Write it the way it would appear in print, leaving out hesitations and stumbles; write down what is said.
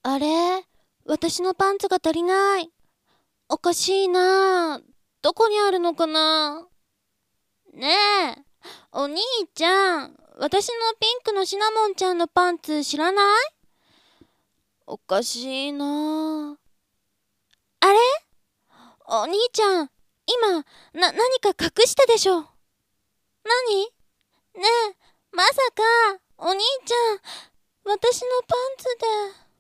あれ、私のパンツが足りない。おかしいなあ。どこにあるのかな。ねえ、お兄ちゃん、私のピンクのシナモンちゃんのパンツ知らない？おかしいなあ。あれ？お兄ちゃん、今、何か隠したでしょ。何？ねえ、まさか、お兄ちゃん、私のパンツで。